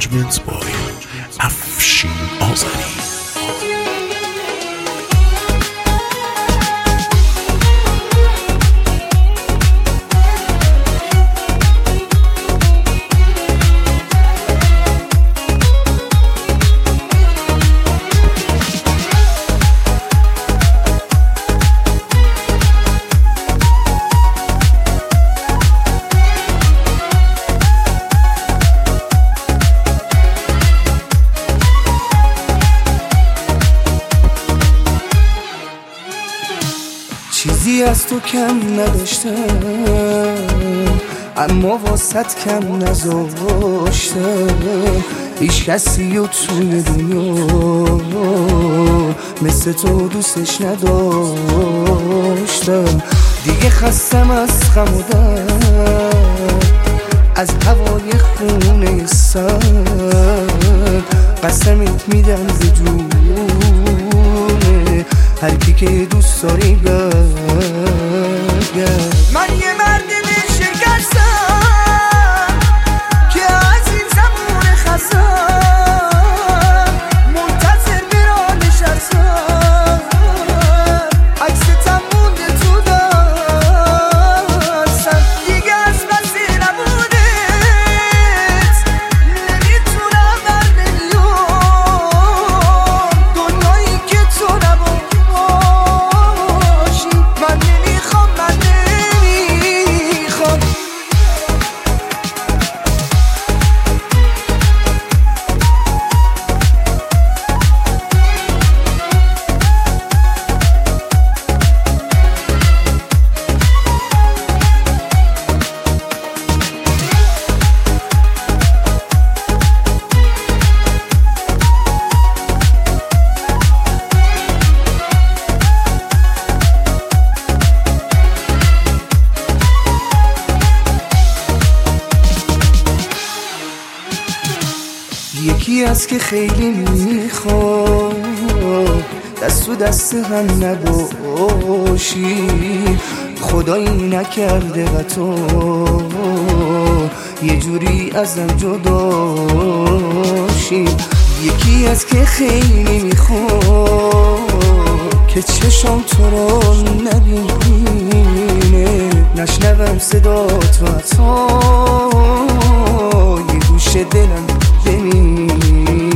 Arrangements by افشین آذری. چیزی از تو کم نداشتم اما واسط کم نذاشتم. هیچ کسی و توی دنیا مثل تو دوستش نداشتم. دیگه خستم از غم و درد، از هوای خونه سرد. قسمت میدم ز جونه هر کی که دوست داری برگرد. من یه مرد شکستم که از این زمان خستم منتظر برا نشستم. عکستم مونده تو دستم دیگه از بسی نبودت. نمیتونم در میلیون دنیایی که تو نباشی. من نمیخوام یکی از که خیلی میخواد دست تو دست هم نباشی. خدایی نکرده و تو یه جوری ازم جداشی. یکی از که خیلی میخواد که چشم تو رو نبینه، نشنوم صدا تو حتی یه گوش دلم ببینه.